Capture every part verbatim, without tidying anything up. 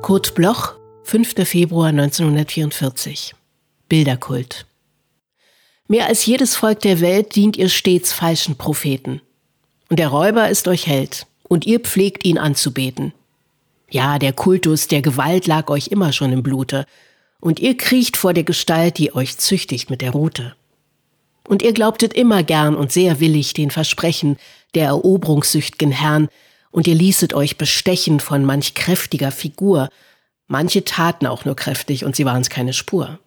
Kurt Bloch, fünfter Februar neunzehnhundertvierundvierzig. Bilderkult. Mehr als jedes Volk der Welt dient ihr stets falschen Propheten. Und der Räuber ist euch Held, und ihr pflegt ihn anzubeten. Ja, der Kultus der Gewalt lag euch immer schon im Blute, und ihr kriecht vor der Gestalt, die euch züchtigt mit der Rute. Und ihr glaubtet immer gern und sehr willig den Versprechen der eroberungssücht'gen Herrn, und ihr ließet euch bestechen von manch kräftiger Figur. Manche taten auch nur kräftig, und sie waren's keine Spur.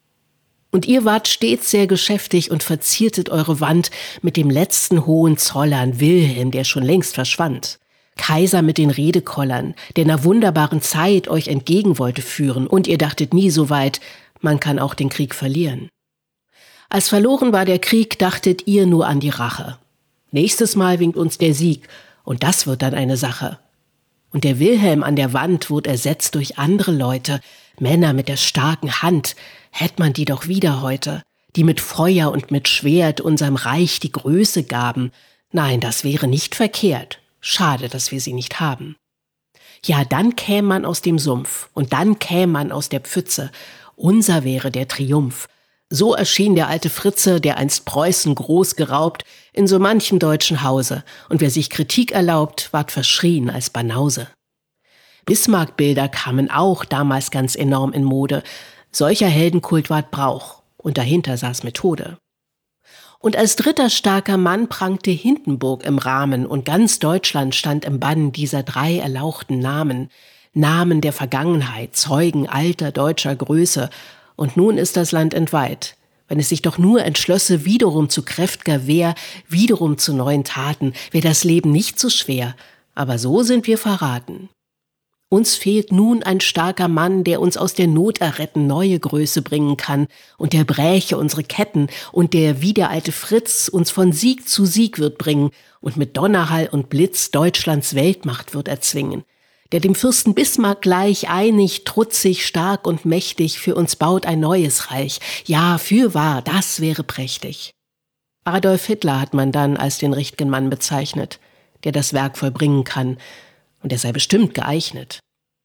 Und ihr wart stets sehr geschäftig und verziertet eure Wand mit dem letzten Hohenzollern Wilhelm, der schon längst verschwand. Kaiser mit den Redekollern, der in einer wunderbaren Zeit euch entgegen wollte führen, und ihr dachtet nie so weit, man kann auch den Krieg verlieren. Als verloren war der Krieg, dachtet ihr nur an die Rache. Nächstes Mal winkt uns der Sieg, und das wird dann eine Sache. Und der Wilhelm an der Wand wurde ersetzt durch andere Leute, Männer mit der starken Hand, hätt man die doch wieder heute, die mit Feuer und mit Schwert unserem Reich die Größe gaben. Nein, das wäre nicht verkehrt. Schade, dass wir sie nicht haben. Ja, dann käme man aus dem Sumpf, und dann käme man aus der Pfütze. Unser wäre der Triumph. So erschien der alte Fritze, der einst Preußen groß geraubt, in so manchem deutschen Hause, und wer sich Kritik erlaubt, ward verschrien als Banause. Bismarck-Bilder kamen auch damals ganz enorm in Mode. Solcher Heldenkult ward Brauch, und dahinter saß Methode. Und als dritter starker Mann prangte Hindenburg im Rahmen, und ganz Deutschland stand im Bann dieser drei erlauchten Namen. Namen der Vergangenheit, Zeugen alter deutscher Größe. Und nun ist das Land entweiht, wenn es sich doch nur entschlösse, wiederum zu kräft'ger Wehr, wiederum zu neuen Taten, wär das Leben nicht so schwer, aber so sind wir verraten. Uns fehlt nun ein starker Mann, der uns aus der Not erretten, neue Größe bringen kann, und der bräche unsere Ketten, und der, wie der alte Fritz, uns von Sieg zu Sieg wird bringen und mit Donnerhall und Blitz Deutschlands Weltmacht wird erzwingen, der dem Fürsten Bismarck gleich einig, trutzig, stark und mächtig für uns baut ein neues Reich. Ja, fürwahr, das wäre prächtig. Adolf Hitler hat man dann als den richt'gen Mann bezeichnet, der das Werk vollbringen kann, und er sei bestimmt geeignet.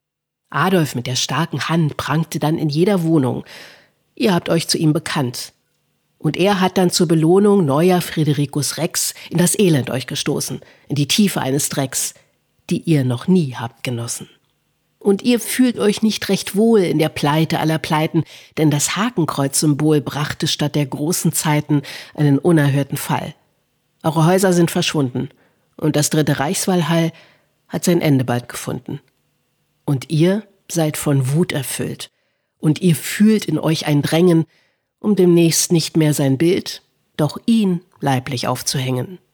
Adolf mit der starken Hand prangte dann in jeder Wohnung. Ihr habt euch zu ihm bekannt. Und er hat dann zur Belohnung neuer Fridericus Rex in das Elend euch gestoßen, in die Tiefe eines Drecks, die ihr noch nie habt genossen. Und ihr fühlt euch nicht recht wohl in der Pleite aller Pleiten, denn das Hakenkreuz-Symbol brachte statt der großen Zeiten einen unerhörten Fall. Eure Häuser sind verschwunden, und das dritte Reichswallhall hat sein Ende bald gefunden. Und ihr seid von Wut erfüllt, und ihr fühlt in euch ein Drängen, um demnächst nicht mehr sein Bild, doch ihn leiblich aufzuhängen.